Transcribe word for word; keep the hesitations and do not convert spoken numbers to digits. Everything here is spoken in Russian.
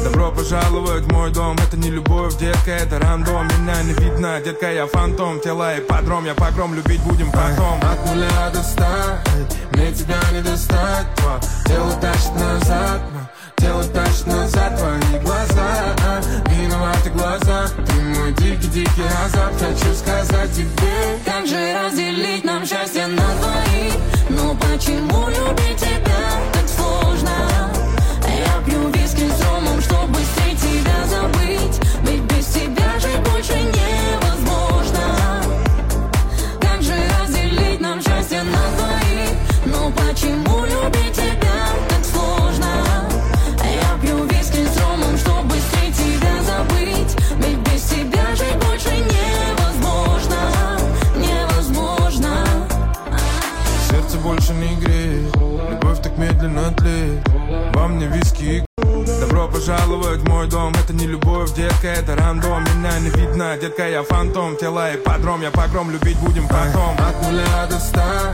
Добро пожаловать в мой дом. Это не любовь, детка, это рандом. Меня не видно, детка, я фантом. Тело и подром, я погром, любить будем потом. От нуля до ста, мне тебя не достать. Твое тело тащит назад, тело тащит назад. Твои глаза, виноваты глаза. Ты мой дикий-дикий азарт. Хочу сказать тебе, как же разделить нам счастье на двоих? Но почему любить тебя так сложно? Я пью виски с ромом, чтобы быстрее тебя забыть. Ведь без тебя жить больше невозможно. Как же разделить нам счастье на двоих? Но почему любить тебя так сложно? Я пью виски с ромом, чтобы быстрее тебя забыть. Ведь без тебя жить больше невозможно. Невозможно. Сердце больше не греет, любовь так медленно тлеет. Во мне виски и добро пожаловать в мой дом. Это не любовь, детка, это рандом. Меня не видно, детка, я фантом. Тело и подром, я погром, любить будем потом. От нуля до ста,